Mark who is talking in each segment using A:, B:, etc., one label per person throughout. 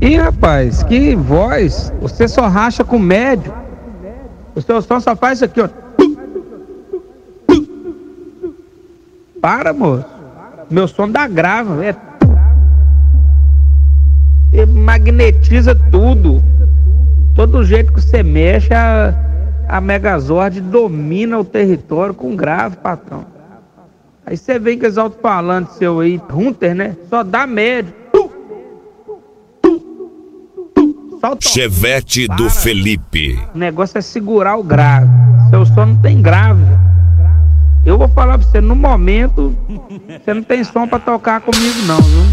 A: Ih, rapaz, que voz! Você só racha com médio. O seu som só faz isso aqui, ó. Para, moço. Meu som dá grave, magnetiza tudo. Todo jeito que você mexe, a Megazord domina o território com grave, patrão. Aí você vem com os alto-falantes seu aí, Hunter, né? Só dá médio.
B: Chevette do Felipe.
A: O negócio é segurar o grave. Seu som não tem grave. Eu vou falar pra você, no momento, você não tem som pra tocar comigo não, viu?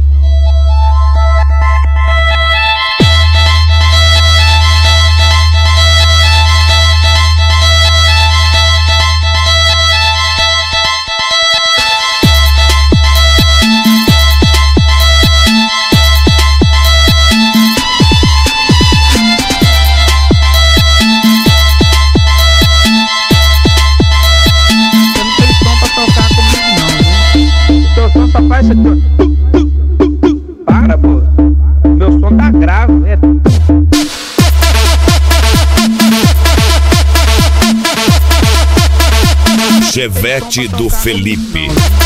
A: Só faz isso aqui. Para, pô. Meu som tá grave.
B: Chevette do Felipe.